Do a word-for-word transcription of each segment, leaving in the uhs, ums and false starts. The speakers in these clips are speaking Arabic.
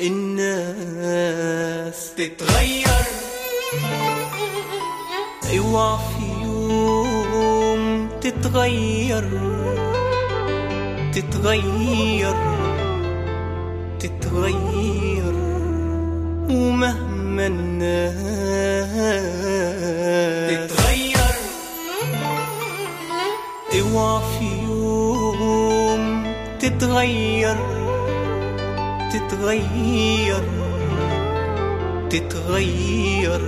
الناس تتغير، اوعى في يوم تتغير تتغير تتغير، ومهما الناس تتغير، اوعى في يوم تتغير تتغير تتغير،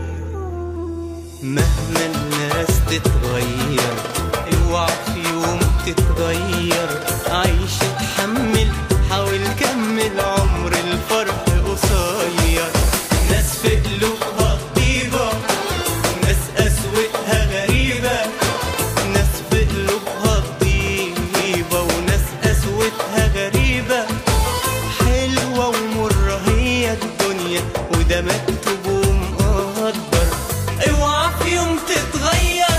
مهما الناس تتغير، اوعى في يوم تتغير، عيش اتحمل حاول كمل، عمر الفرح قصير، ناس في قلوبها طيبة وناس قسوتها غريبة، ناس في قلوبها طيبة وناس قسوتها غريبة، حلوة ومرة هي الدنيا وده مكتوب ومقدر، اوعى في يوم تتغير.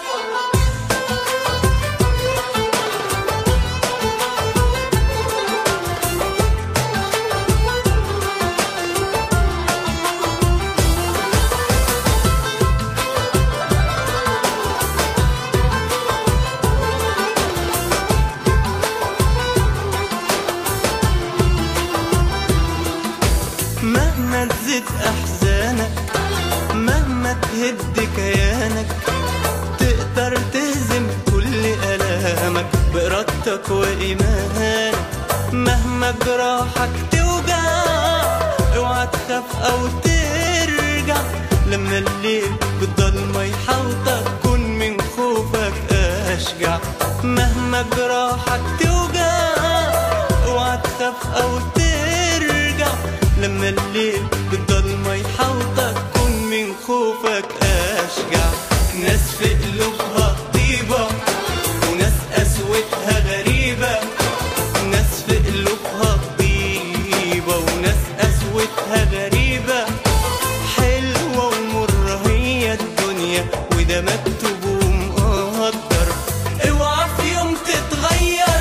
مهما تزيد أحزانك، مهما تهد كيانك، تقدر تهزم كل ألامك بإرادتك وإيمانك، مهما جراحك توجع اوعى تخاف أو ترجع، لما الليل بالضلمة يحاوطك كن من خوفك أشجع، مهما جراحك توجع اوعى تخاف أو ترجع، لما الليل بالضلمة يحاوطك كن من خوفك أشجع، ناس في قلوبها طيبة وناس قسوتها غريبة، ناس في قلوبها طيبة وناس قسوتها غريبة، حلوة ومرة هي الدنيا وده مكتوب ومقدر، اوعى في يوم تتغير.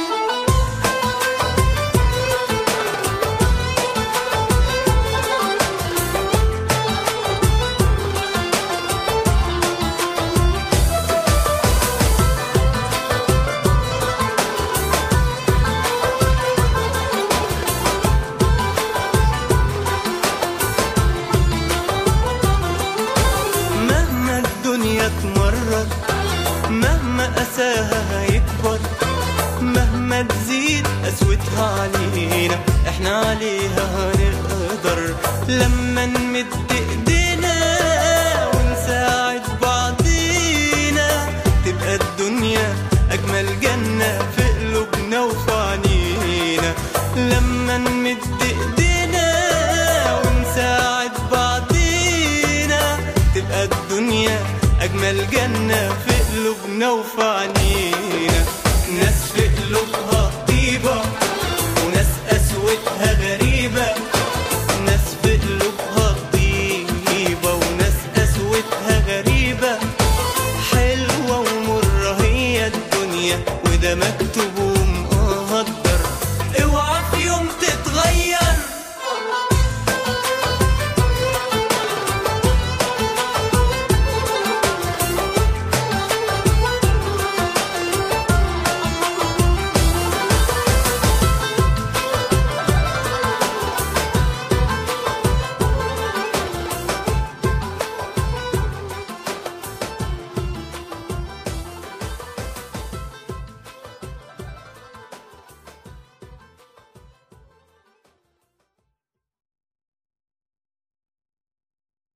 تمرر مهما أساها هيكبر، مهما تزيد قسوتها علينا احنا عليها هنقدر، لما نمد ايدينا ونساعد بعضينا تبقى الدنيا أجمل جنة في قلوبنا وفي عنينا، لما نمد ايدينا ونساعد بعضينا تبقى الدنيا أجمل جنة في قلوبنا وفي عنينا، ناس في قلوبها طيبة وناس قسوتها غريبة، ناس في قلوبها طيبة وناس قسوتها غريبة،